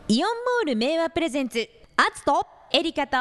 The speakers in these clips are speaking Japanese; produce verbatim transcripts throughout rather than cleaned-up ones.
イオンモール名和プレゼンツ、アツとエリカと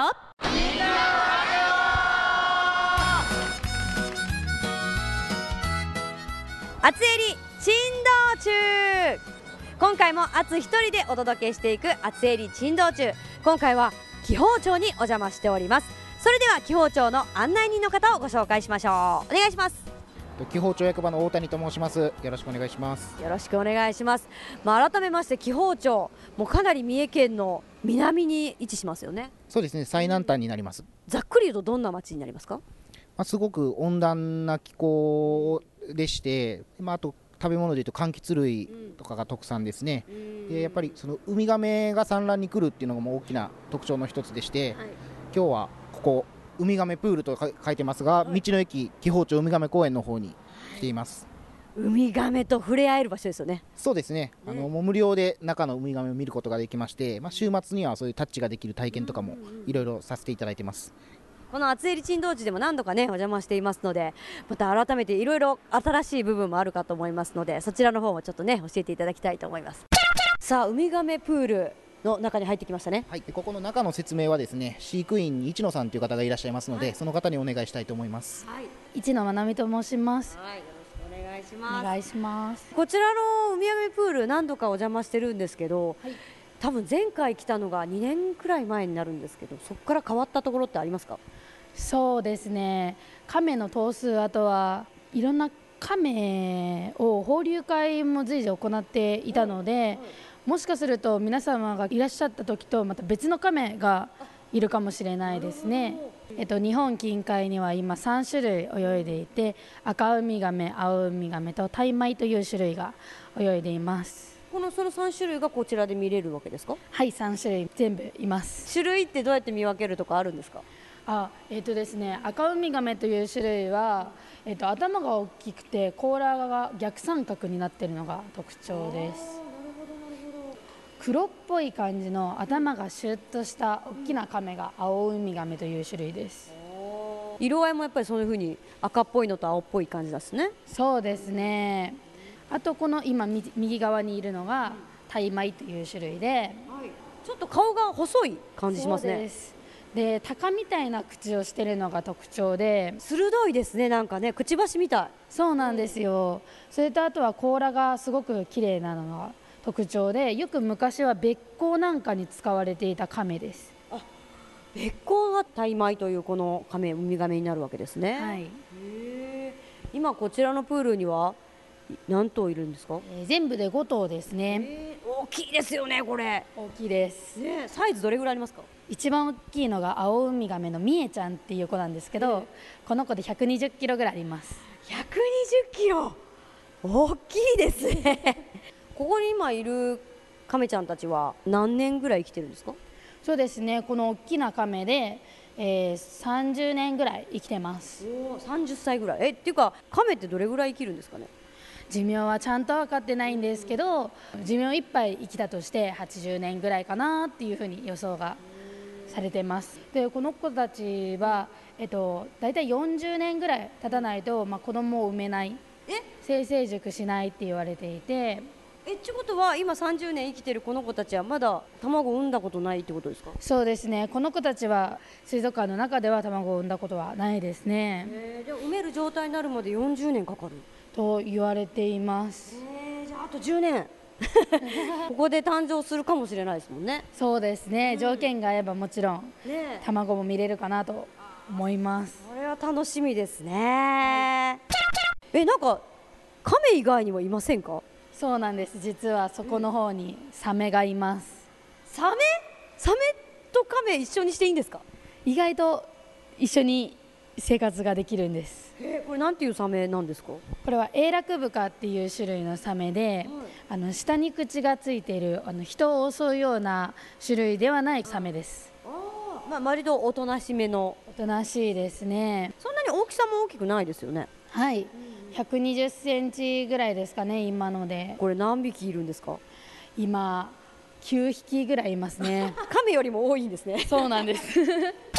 アツエリ珍道中。今回もアツ一人でお届けしていくアツエリ珍道中。今回は紀宝町にお邪魔しております。それでは紀宝町の案内人の方をご紹介しましょう。お願いします。 紀宝町役場の大谷と申します。よろしくお願いします。 よろしくお願いします。まあ、改めまして紀宝町もうかなり三重県の南に位置しますよね。 そうですね、最南端になります。 ざっくり言うとどんな町になりますか？ まあ、すごく温暖な気候でして、まあ、あと食べ物でいうと柑橘類とかが特産ですね、うん、でやっぱりそのウミガメが産卵に来るっていうのがもう大きな特徴の一つでして、はい、今日はここウミガメプールと書いてますが、はい、道の駅紀宝町ウミガメ公園の方に来ています。 ウミガメと触れ合える場所ですよね。 そうですね、あのもう無料で中のウミガメを見ることができまして、まあ、週末にはそういうタッチができる体験とかもいろいろさせていただいてます。 この厚襟珍道中でも何度かねお邪魔していますので、また改めていろいろ新しい部分もあるかと思いますので、そちらの方もちょっとね教えていただきたいと思います。さあ、ウミガメプールの中に入ってきましたね。 はい、でここの中の説明はですね、飼育員に市野さんという方がいらっしゃいますので、はい、その方にお願いしたいと思います。 はい、 市野まなみと申します。 はい、よろしくお願いします。 お願いします。 こちらのウミガメプール何度かお邪魔してるんですけど、はい、多分前回来たのがにねんくらい前になるんですけど、そこから変わったところってありますか？ そうですね、亀の頭数、あとはいろんな亀を放流会も随時行っていたので、はいはい、もしかすると皆様がいらっしゃった時とまた別の亀がいるかもしれないですね。えっと、日本近海には今さんしゅるい泳いでいて、赤ウミガメ、青ウミガメとタイマイという種類が泳いでいます。 このそのさんしゅるいがこちらで見れるわけですか？ はい、さんしゅるい全部います。 種類ってどうやって見分けるとかあるんですか？ あ、えーとですね、赤ウミガメという種類は、えーと、頭が大きくて甲羅が逆三角になっているのが特徴です。黒っぽい感じの頭がシュッとした大きなカメが青ウミガメという種類です。 色合いもやっぱりそういう風に赤っぽいのと青っぽい感じですね。 そうですね。あとこの今右側にいるのがタイマイという種類で、はい、 ちょっと顔が細い感じしますね。 そうです。で、鷹みたいな口をしているのが特徴で、 鋭いですね。なんかね、くちばしみたい。 そうなんですよ。それとあとは甲羅がすごく綺麗なのが特徴で、よく昔はべっ甲なんかに使われていた亀です。 あ、べっ甲がタイマイというこの亀、ウミガメになるわけですね。 はい、 へー。今こちらのプールには何頭いるんですか？ えー、全部でごとうですね。 大きいですよね。これ大きいです、 ね。サイズどれぐらいありますか？ 一番大きいのが青ウミガメのミエちゃんっていう子なんですけど、この子でひゃくにじゅっキロぐらいあります。 ひゃくにじゅっキロ、大きいですね。ここに今いるカメちゃんたちは何年ぐらい生きてるんですか？ そうですね、この大きなカメで、えー、さんじゅうねんぐらい生きてます。 お、さんじゅっさいぐらい。えっていうかカメってどれぐらい生きるんですかね？ 寿命はちゃんと分かってないんですけど、寿命いっぱい生きたとしてはちじゅうねんぐらいかなっていうふうに予想がされてます。で、この子たちは、えっと、だいたいよんじゅうねんぐらい経たないと、まあ、子供を産めない、性成熟しないって言われていて。 えってことは今さんじゅうねん生きてるこの子たちはまだ卵を産んだことないってことですか？ そうですね、この子たちは水族館の中では卵を産んだことはないですね。 えー、じゃあ産める状態になるまでよんじゅうねんかかると言われています。 えー、じゃああとじゅうねんここで誕生するかもしれないですもんね。 そうですね、条件が合えばもちろん、 ね、 卵も見れるかなと思います。 これは楽しみですね。はい、え、なんかカメ以外にもいませんか？ そうなんです、実はそこの方にサメがいます。 サメ？サメとカメ一緒にしていいんですか？ 意外と一緒に生活ができるんです。 えー、これなんていうサメなんですか？ これはエイラクブカっていう種類のサメで、はい、あの下に口がついているあの人を襲うような種類ではないサメです。 あ、まあ、割とおとなしめの。 おとなしいですね。 そんなに大きさも大きくないですよね。 はい、ひゃくにじゅっセンチぐらいですかね、今ので。 これ何匹いるんですか？ 今きゅうひきぐらいいますね。 カメよりも多いんですね。 そうなんです。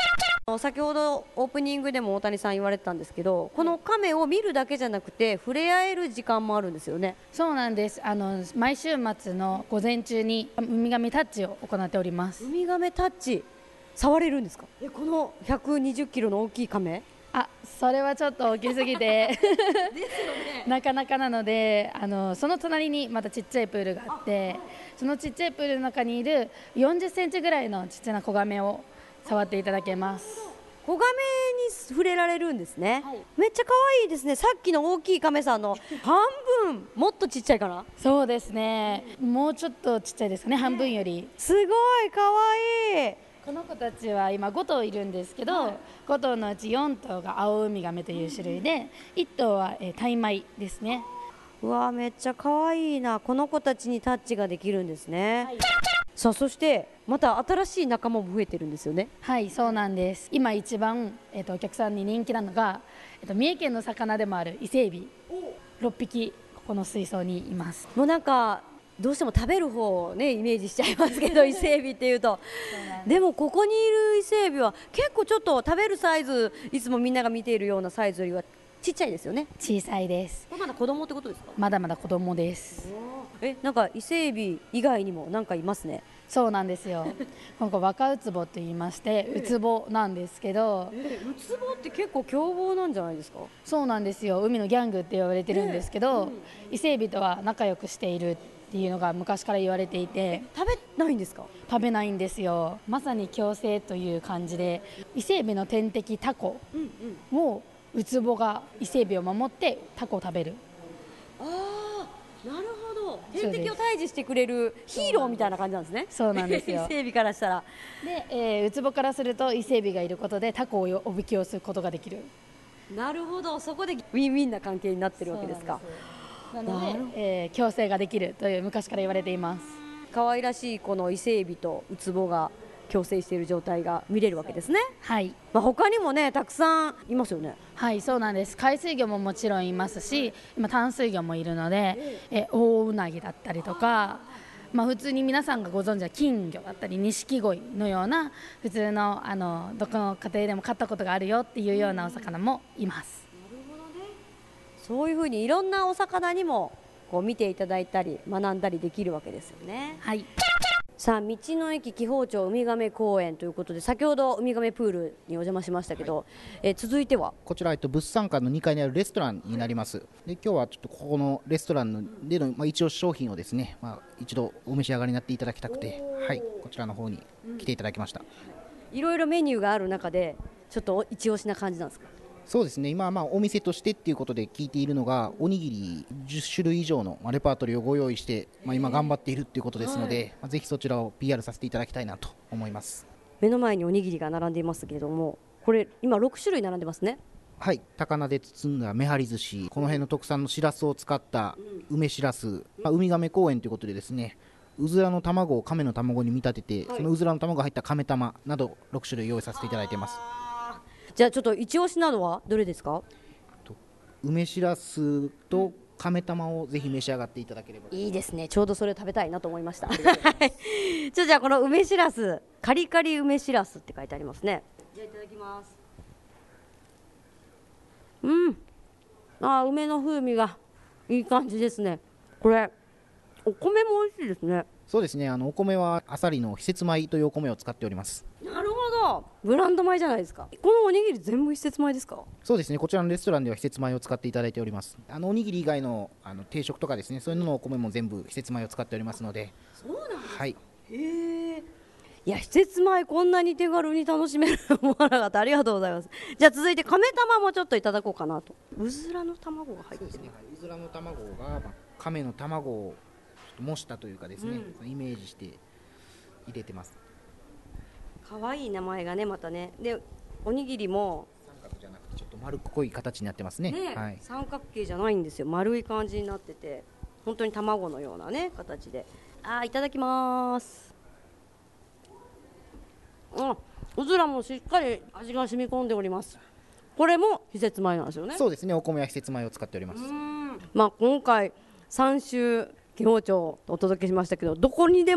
先ほどオープニングでも大谷さん言われてたんですけど、この亀を見るだけじゃなくて触れ合える時間もあるんですよね。 そうなんです。あの毎週末の午前中にウミガメタッチを行っております。 ウミガメタッチ触れるんですか？え、このひゃくにじゅっキロの大きい亀？ あ、それはちょっと大きすぎてですよね、なかなかなので、あのその隣にまたちっちゃいプールがあって、そのちっちゃいプールの中にいるよんじゅっセンチぐらいのちっちゃな子ガメを触っていただけます。 子ガメに触れられるんですね、はい、めっちゃ可愛いですね。さっきの大きいカメさんの半分もっとちっちゃいかな。 そうですね、もうちょっとちっちゃいですかね、半分より。 すごい可愛い。 この子たちは今ご頭いるんですけど、はい、ご頭のうちよん頭がアオウミガメという種類で、いっ頭は、えー、タイマイですね。 うわ、めっちゃ可愛いな。この子たちにタッチができるんですね、はい。さあ、そしてまた新しい仲間も増えてるんですよね。 はい、そうなんです。今一番、えー、とお客さんに人気なのが、えー、と三重県の魚でもある伊勢エビろっぴき、ここの水槽にいます。 もうなんかどうしても食べる方をねイメージしちゃいますけど伊勢エビっていうとでもここにいる伊勢エビは結構ちょっと食べるサイズ、いつもみんなが見ているようなサイズよりはちっちゃいですよね。 小さいです。 まだ子供ってことですか？ まだまだ子供です。 え、なんか伊勢エビ以外にもなんかいますね。 そうなんですよ。今回若ウツボと言いまして、ウツボなんですけど、 えー、ウツボって結構凶暴なんじゃないですか？ そうなんですよ。海のギャングって言われてるんですけど、えーうん、伊勢エビとは仲良くしているっていうのが昔から言われていて。 食べないんですか？ 食べないんですよ。まさに共生という感じで、伊勢エビの天敵タコをウツボが伊勢エビを守ってタコを食べる。 ああ、なるほど。天敵を退治してくれるヒーローみたいな感じなんですね。 そうなんですよ。 伊勢エビからしたら。 で、えー、ウツボからすると伊勢エビがいることでタコをおびき寄せることができる。 なるほど。そこでウィンウィンな関係になってるわけですか。 なので、えー、共生ができるという昔から言われています。 可愛らしいこの伊勢エビとウツボが共生している状態が見れるわけですね。 はい。 まあ、他にもねたくさんいますよね。 はい、そうなんです。海水魚ももちろんいますし、今淡水魚もいるので、え大ウナギだったりとか、まあ、普通に皆さんがご存知は金魚だったり錦鯉のような普通の、あのどこの家庭でも飼ったことがあるよっていうようなお魚もいます。 なるほどね。そういうふうにいろんなお魚にもこう見ていただいたり学んだりできるわけですよね。 はい。 さあ、道の駅紀宝町ウミガメ公園ということで、先ほどウミガメプールにお邪魔しましたけど、はい、え続いてはこちら、えっと、物産館のにかいにあるレストランになります。で、今日はちょっとここのレストランのでの、まあ、一押し商品をですね、まあ、一度お召し上がりになっていただきたくて、はい、こちらの方に来ていただきました。 いろいろメニューがある中でちょっと一押しな感じなんですか？ そうですね、今はまあお店としてっていうことで聞いているのが、おにぎりじゅっしゅるい以上のレパートリーをご用意して、まあ、今頑張っているっていうことですので、はい、まあ、ぜひそちらを ピーアール させていただきたいなと思います。 目の前におにぎりが並んでいますけれども、これ今ろくしゅるい並んでますね。 はい、高菜で包んだめはり寿司、この辺の特産のしらすを使った梅しらす、まあ、ウミガメ公園ということでですね、うずらの卵を亀の卵に見立てて、はい、そのうずらの卵が入った亀玉などろくしゅるい用意させていただいています。 じゃあちょっと一押しなのはどれですか？ 梅しらすと亀玉をぜひ召し上がっていただければ。 いいですね、ちょうどそれを食べたいなと思いました。ちょじゃあこの梅しらす、カリカリ梅しらすって書いてありますね。じゃあいただきます。うん、あ、梅の風味がいい感じですね。これお米も美味しいですね。 そうですね、あのお米はあさりの非節米というお米を使っております。 なるほど、ブランド米じゃないですか。このおにぎり全部非節米ですか？ そうですね、こちらのレストランでは非節米を使っていただいております。あのおにぎり以外 の, あの定食とかですね、そういうののお米も全部非節米を使っておりますので。 そうなんですか？ はい。 へえ。いや、非節米こんなに手軽に楽しめると思わなかった。ありがとうございます。じゃあ続いて亀玉もちょっといただこうかなと。うずらの卵が入ってる。そうですね、はい、 うずらの卵が、まあ、亀の卵をちょっと模したというかですね、うん、イメージして入れてます。 可愛い名前がね、またね。でおにぎりも三角じゃなくてちょっと丸っこい形になってますね。 ね、 はい、 三角形じゃないんですよ。丸い感じになってて、本当に卵のようなね形で。あー、いただきます。あ、うずらもしっかり味が染み込んでおります。これも非節米なんですよね。 そうですね、お米は非節米を使っております。 うん、まあ、今回さん週紀宝町お届けしましたけど、どこにでも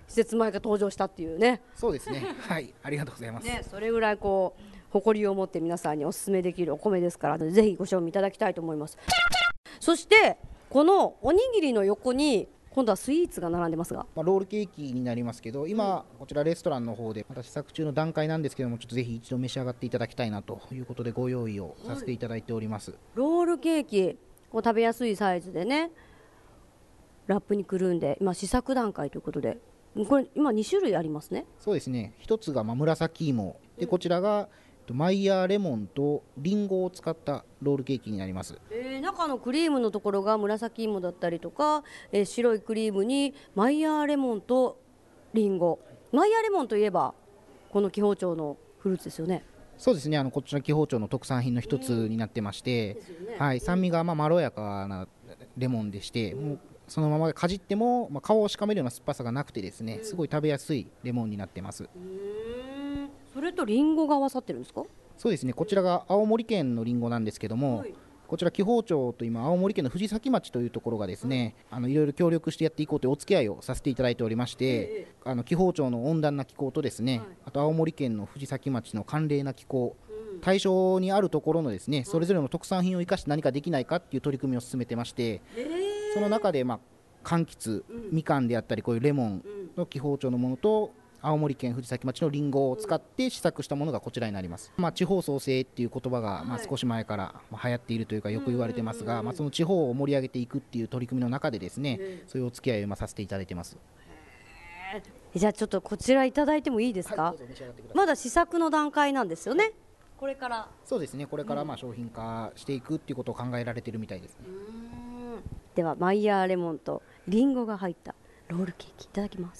施設前が登場したっていうね。 そうですねはいありがとうございます、 ね、それぐらいこう誇りを持って皆さんにお勧めできるお米ですから、ぜひご賞味いただきたいと思います。そしてこのおにぎりの横に今度はスイーツが並んでますが、 まあ、ロールケーキになりますけど、今、こちらレストランの方でまた試作中の段階なんですけども、ちょっとぜひ一度召し上がっていただきたいなということでご用意をさせていただいております。 ロールケーキこう食べやすいサイズでね、ラップにくるんで今試作段階ということで、これ今に種類ありますね。 そうですね、一つがまあ紫芋で、こちらがマイヤーレモンとリンゴを使ったロールケーキになります。 えー、中のクリームのところが紫芋だったりとか、えー、白いクリームにマイヤーレモンとリンゴ。マイヤーレモンといえばこの紀宝町のフルーツですよね。 そうですね、あのこちら紀宝町の特産品の一つになってまして、ね、はい、酸味がまあまろやかなレモンでして、うん、もうそのままかじっても、まあ、顔をしかめるような酸っぱさがなくてですね、すごい食べやすいレモンになってます。うーん、それとリンゴが合わさってるんですか？ そうですね、こちらが青森県のリンゴなんですけども、はい、こちら紀宝町と今青森県の藤崎町というところがですね、はい、あのいろいろ協力してやっていこうというお付き合いをさせていただいておりまして、えー、あの紀宝町の温暖な気候とですね、はい、あと青森県の藤崎町の寒冷な気候、うん、対象にあるところのですね、それぞれの特産品を生かして何かできないかっていう取り組みを進めてまして、えー、その中でまあ柑橘、うん、みかんであったりこういうレモンの紀宝町のものと青森県藤崎町のリンゴを使って試作したものがこちらになります。まあ、地方創生っていう言葉がまあ少し前からまあ流行っているというかよく言われてますが、まあその地方を盛り上げていくっていう取り組みの中でですね、そういうお付き合いをさせていただいてます。 じゃあちょっとこちらいただいてもいいですか？はい、まだ試作の段階なんですよね。これからそうですね、これからまあ商品化していくっていうことを考えられているみたいですね。 うーん、ではマイヤーレモンとリンゴが入ったロールケーキいただきます。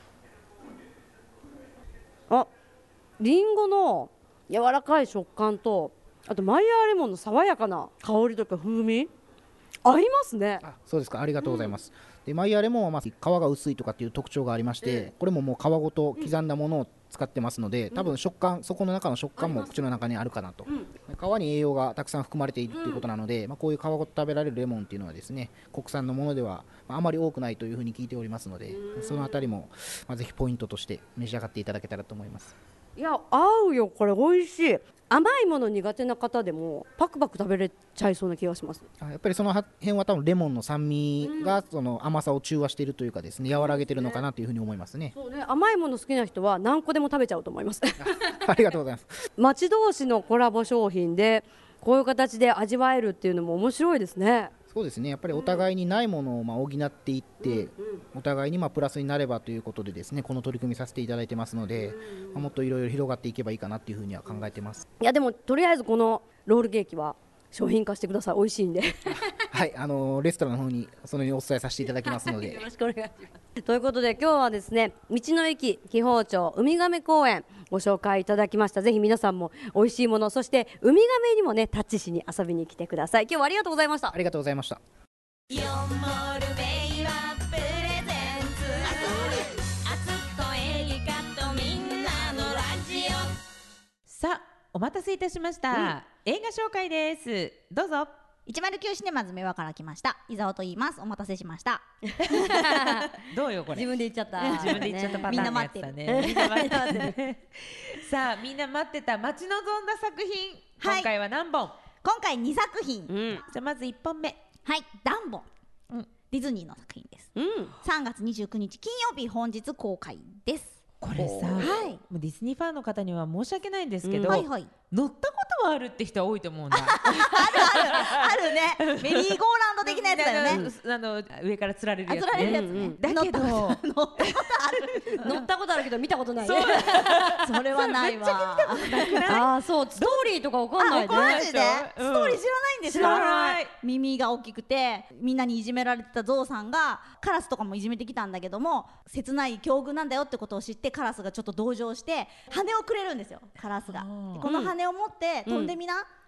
あ、リンゴの柔らかい食感と、あとマイヤーレモンの爽やかな香りとか風味合いますね。 あ、そうですか、ありがとうございます。うん、でマイヤーレモンはまあ皮が薄いとかっていう特徴がありまして、えー、これももう皮ごと刻んだものを使ってますので、うん、多分食感、そこの中の食感も口の中にあるかなと、うん、皮に栄養がたくさん含まれているということなので、うん、まあ、こういう皮ごと食べられるレモンっていうのはですね、国産のものではあまり多くないというふうに聞いておりますので、そのあたりもまあぜひポイントとして召し上がっていただけたらと思います。 いや、合うよ、これ美味しい。甘いもの苦手な方でもパクパク食べれちゃいそうな気がします。 やっぱりその辺は多分レモンの酸味がその甘さを中和しているというかですね、和らげているのかなというふうに思いますね。 そうね、甘いもの好きな人は何個でも食べちゃうと思います。 ありがとうございます。 町同士のコラボ商品でこういう形で味わえるっていうのも面白いですね。 そうですね、やっぱりお互いにないものをまあ補っていって、うんうん、お互いにまあプラスになればということでですね、この取り組みさせていただいてますので、うん、まあ、もっといろいろ広がっていけばいいかなというふうには考えてます。 いやでもとりあえずこのロールケーキは商品化してください。美味しいんではい、あのー、レストランの方にそのようにお伝えさせていただきますのでよろしくお願いします。ということで今日はですね、道の駅紀宝町ウミガメ公園ご紹介いただきました。ぜひ皆さんも美味しいもの、そしてウミガメにもねタッチしに遊びに来てください。今日はありがとうございました。 ありがとうございました。 イオンモールベイはプレゼンツ、あつこえりかとみんなのラジオ。 さあお待たせいたしました、うん、映画紹介です。どうぞ。 いちまるきゅうシネマズ目和から来ました伊沢と言います。お待たせしましたどうよこれ。 自分で言っちゃった自分で言っちゃったパターンのやつだね。みんな待ってるさあみんな待ってた待ち望んだ作品、はい、今回は何本？ 今回にさくひん、 うん、じゃあまずいっぽんめ。 はい、ダンボン、うん、ディズニーの作品です、うん、さんがつにじゅうくにち金曜日本日公開です。 これさ、はい、もうディズニーファンの方には申し訳ないんですけど、 うん、はいはい、 乗ったことはあるって人は多いと思うんだ。あるあるあるね。メリーゴーランド的なやつだよね。 あの上から吊られるやつ、ね、 吊られるやつね。 だけど乗ったことある乗ったことあるけど見たことないね。 それはないわ。 ああ、そう、ストーリーとかわかんないね。 マジで、うん、ストーリー知らないんですか？ 知らない。 耳が大きくてみんなにいじめられてたゾウさんがカラスとかもいじめてきたんだけども、切ない境遇なんだよってことを知ってカラスがちょっと同情して羽をくれるんですよ、カラスが。この羽を持って飛んでみな、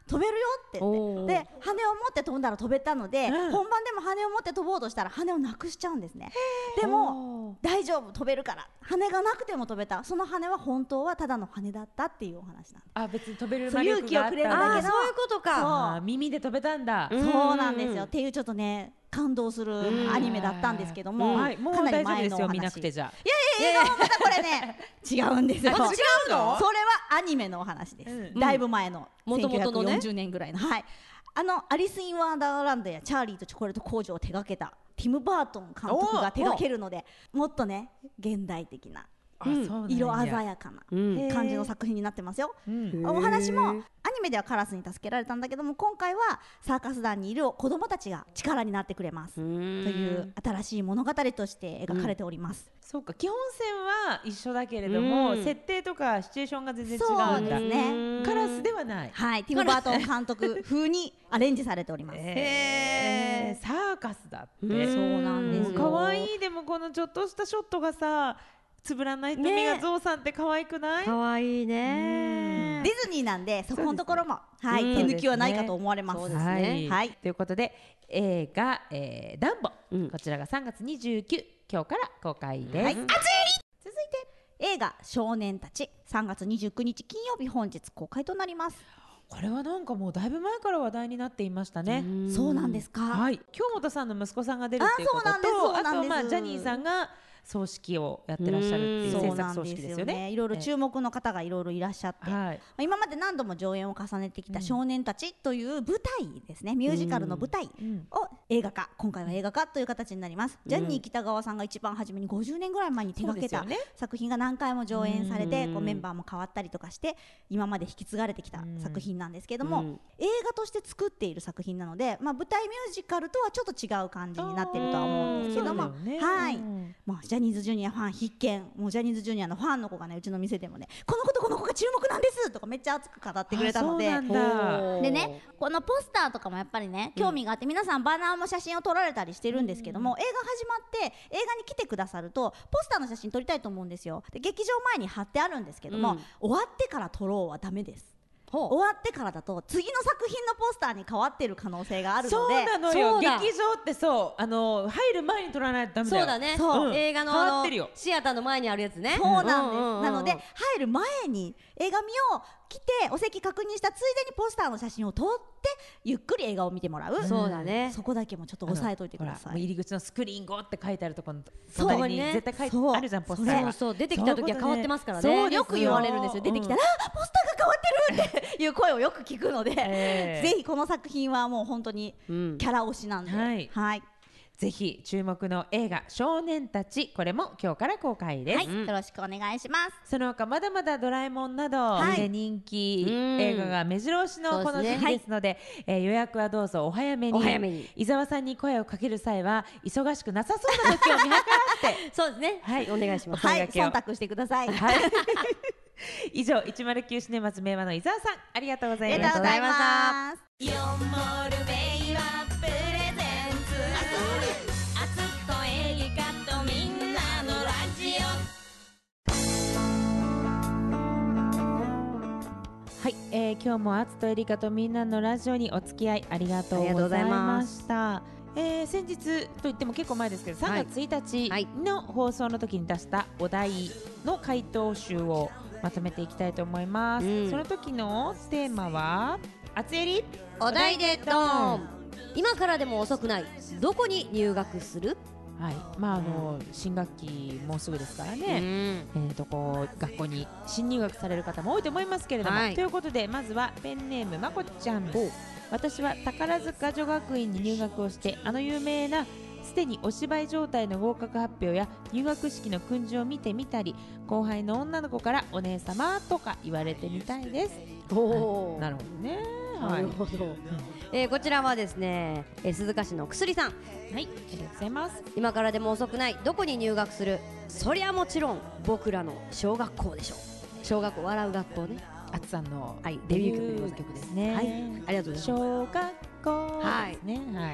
飛べるよって言おーってで羽を持って飛んだら飛べたので、 うん本番でも羽を持って飛ぼうとしたら羽をなくしちゃうんですね。でも大丈夫飛べるから羽がなくても飛べた。その羽は本当はただの羽だったっていうお話なんです。 あ、別に飛べるそう魔力があった勇気をくれるだけのああそういうことか。 あー耳で飛べたんだ。 うんそうなんですよっていうちょっとね感動するアニメだったんですけども、 はい、もうかなり大丈夫ですよ、 前のお話。 見なくてじゃあ。 いやいや映画もまたこれね違うんですよ。 あ違うのそれはアニメのお話です、 うんだいぶ前の元々のねせんきゅうひゃくよんじゅうねんぐらいの、はい、あのアリス・イン・ワンダーランドやチャーリーとチョコレート工場を手掛けたティム・バートン監督が手掛けるのでもっとね現代的なあ、そうなんや色鮮やかなうん感じの作品になってますよ。 うんお話もアニメではカラスに助けられたんだけども今回はサーカス団にいる子供たちが力になってくれますという新しい物語として描かれております。 そうか、基本線は一緒だけれども、 うん設定とかシチュエーションが全然違そううんだ。 ですね。 カラスではない。 はい、ティム・バートン監督風にアレンジされております。 えー、サーカスだって。 そうなんですよ。 可愛い。でもこのちょっとしたショットがさ、つぶらな瞳がねゾウさんって可愛くない？ かわいいね。 ディズニーなんでそこのところも、はい、 うん手抜きはないかと思われます。 そうですねはい、 はいということで映画、えー、ダンボ、 うんこちらがさんがつにじゅうくにち今日から公開です。 はい、続いて映画少年たちさんがつにじゅうくにち金曜日本日公開となります。 これはなんかもうだいぶ前から話題になっていましたね。 そうなんですか。 はい、京本さんの息子さんが出るっていうことと、 あそうなんですそうあなんですとまあジャニーさんが葬式をやってらっしゃるっていうそう制なんで作葬式ですすよよね。 ね。いろいろ注目の方がいろいろいらっしゃって、 はい。 今まで何度も上演を重ねてきた少年たちという舞台ですね、ミュージカルの舞台うんを映画化、今回は映画化という形になります。ジャニー喜多川さんが一番初めにごじゅうねんぐらい前に手掛けたそうですよね作品が何回も上演されて、 うんこうメンバーも変わったりとかして今まで引き継がれてきたうん作品なんですけども、 うん映画として作っている作品なので、まあ、舞台ミュージカルとはちょっと違う感じになっているとは思うんですけども、 そうだよねはい、 うんもうジャニーズジュニアファン必見。もうジャニーズジュニアのファンの子がねうちの店でもねこの子とこの子が注目なんですとかめっちゃ熱く語ってくれたので、 あそうなんだ。 でねこのポスターとかもやっぱりね興味があって、皆さんバナーも写真を撮られたりしてるんですけども、映画始まって映画に来てくださるとポスターの写真撮りたいと思うんですよ。で劇場前に貼ってあるんですけども、 うん終わってから撮ろうはダメです。 ほう終わってからだと次の作品のポスターに変わってる可能性があるのでそうなのよ。 そうだ劇場ってそうあの入る前に撮らないとダメだよ。 そうだね。 そううん映画のあの変わってるよシアターの前にあるやつね。 そうなんです、 うんうんうんなので入る前に映画見よう来てお席確認したついでにポスターの写真を撮ってゆっくり映画を見てもらう、 そうだね。 そこだけもちょっと押さえといてください。 ほらもう入り口のスクリーンごって書いてあるところのそう隣にね絶対書いてそうあるじゃんポスターがそう。そう出てきた時は変わってますからね。 そうですよく言われるんですよ。出てきたら、あポスターが変わってるっていう声をよく聞くので、 ええぜひこの作品はもう本当にうんキャラ推しなんで、 はいはい、 ぜひ注目の映画少年たちこれも今日から公開です。 はい、よろしくお願いします。 その他まだまだドラえもんなど、 はいで人気うん映画が目白押しのこの時期ですので、えー予約はどうぞお早めに。 お早めに伊沢さんに声をかける際は忙しくなさそうな時を見計らってそうですね。 はいお願いします。 はい、 声掛けを忖度してください。 はい以上いちまるきゅうシネマズ名和の伊沢さんありがとうござあいましたりがとうございます。 よんモールメイはプレゼンツあつとエリカとみんなのラジオはい、えー、今日もアツとエリカとみんなのラジオにお付き合いありがとうございました。えー、先日といっても結構前ですけどさんがつついたちはいの放送の時に出したお題の回答集をまとめていきたいと思います、 うんその時のテーマはあつえりお題でドーン。今からでも遅くない。どこに入学する？ はい、まああの新学期もうすぐですからうね、 ん。 えー、とこう学校に新入学される方も多いと思いますけれども、 はいということでまずはペンネームまこちゃん。私は宝塚女学院に入学をしてあの有名なすでにお芝居状態の合格発表や入学式の訓示を見てみたり後輩の女の子からお姉様とか言われてみたいです。 おーなるほどね。 なはい、 るほど。えーこちらはですね、えー鈴鹿市のくすりさん。 はい、ありがとうございます。 今からでも遅くない。どこに入学する？そりゃもちろん僕らの小学校でしょう。小学校笑う学校ね。 あつさんのはいデビュー曲でございます曲ですね。 はいありがとうございます。 小学校はいですね。はい。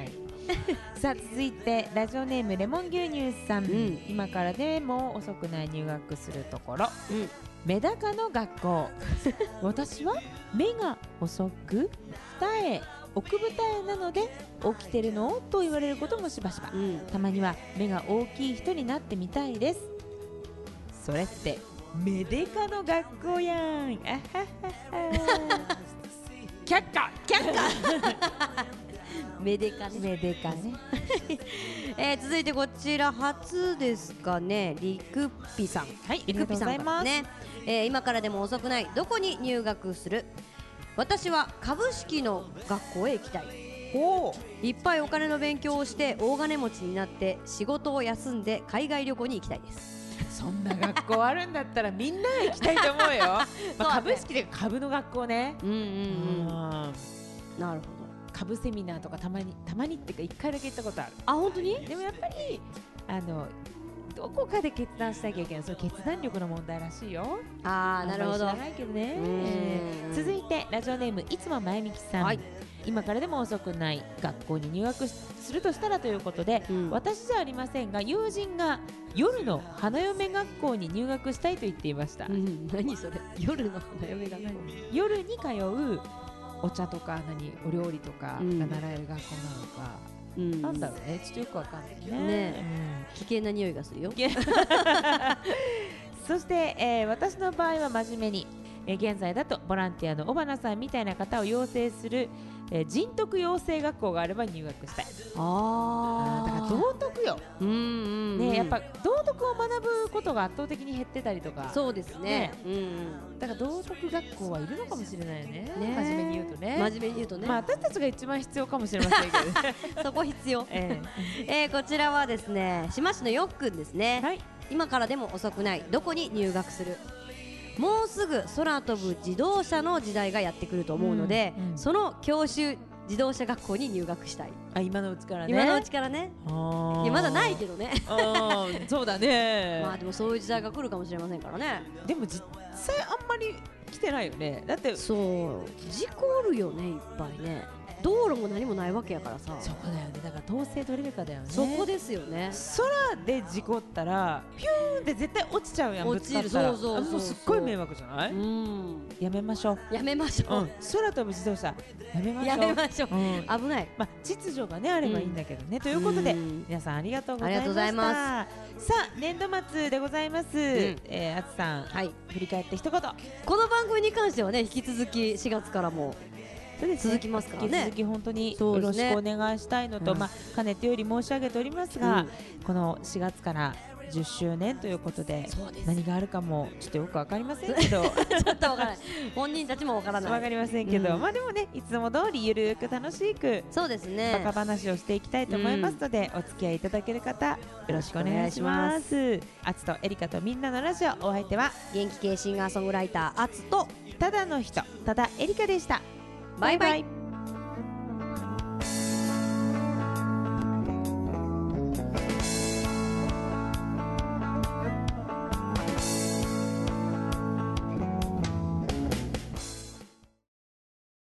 さあ続いてラジオネームレモン牛乳さん、 ん今からでも遅くない入学するところ、 うんメダカの学校私は目が細く二重奥二重なので起きてるのと言われることもしばしば、 うんたまには目が大きい人になってみたいです。それってメデカの学校やん。あははは却下却下メデカね。 メデカね。 えー、続いてこちら初ですかね、リクッピさん。 はい、 リクッピさんからね、えー、今からでも遅くない。どこに入学する？私は株式の学校へ行きたい。 おいっぱいお金の勉強をして大金持ちになって仕事を休んで海外旅行に行きたいです。 そんな学校あるんだったらみんな行きたいと思うよ。まあ、株式で株の学校ね。 うんうんうん。 うんなるほど。 株セミナーとかたまにたまにっていうか一回だけ行ったことある。 あ、本当に？ でもやっぱりあのどこかで決断しなきゃいけない、それ決断力の問題らしいよ。 ああ、なるほど。 あんまり知らないけどね。 うんえー続いてラジオネームいつもまゆみきさん、 はい今からでも遅くない。学校に入学するとしたらということで、 うん私じゃありませんが友人が夜の花嫁学校に入学したいと言っていました。 うん、何それ？夜の花嫁学校。 夜に通うお茶とか何お料理とかがうん習える学校なのか、 うんなんだろうね、ちょっとよくわかんないね。 ね危険な匂いがするよ。 うんそして、えー私の場合は真面目に、えー現在だとボランティアの尾花さんみたいな方を養成する、えー人徳養成学校があれば入学したい。ああーだから道徳よ、 うんうんうん。 ね、やっぱ道徳を学ぶことが圧倒的に減ってたりとか、 そうですね。うんうん。 だから道徳学校はいるのかもしれないよね。 ね真面目に言うとね。 真面目に言うとね。 まあ私たちが一番必要かもしれませんけど、 そこ必要。 ええー、こちらはですね、島市のよっくんですね。 えはい。 今からでも遅くない。どこに入学する？もうすぐ空飛ぶ自動車の時代がやってくると思うので、 うんうんその教習自動車学校に入学したい。 あ、今のうちからね。 今のうちからね。 あーいやまだないけどね。 あーそうだね。 まあでもそういう時代が来るかもしれませんからね。 でも実際あんまり来てないよね。だってそう事故るよね、いっぱいね。道路も何もないわけやからさ。 そこだよね。だから統制取れるかだよね。 そこですよね。 空で事故ったらピューンって絶対落ちちゃうやん。 落ちるぶつかったらそうそうそうそうあもうすっごい迷惑じゃない？ うん。 やめましょう。 やめましょう。 うん、空飛ぶ自動車やめましょう。 やめましょう。 うん危ない。 まあ、秩序がねあればいいんだけどね、ということでうん皆さんありがとうございました。 ありがとうございまさあ年度末でございます、えーあつさん、 はい。 振り返って一言。 この番組に関してはね、引き続きしがつからもそうですね続きますからね引き続き本当にそうですねよろしくお願いしたいのと、 うんまあ、かねてより申し上げておりますが、このしがつからじゅっしゅうねんということでそうです。 何があるかもちょっとよくわかりませんけどちょっとわからない。本人たちもわからない。 わかりませんけど、 うんまあでもねいつも通りゆるく楽しくそうですね。 バカ話をしていきたいと思いますので、お付き合いいただける方よろしくお願いします。あつとエリカとみんなのラジオ、お相手は元気系シンガーソングライターあつとただの人ただエリカでした。 バイバイ。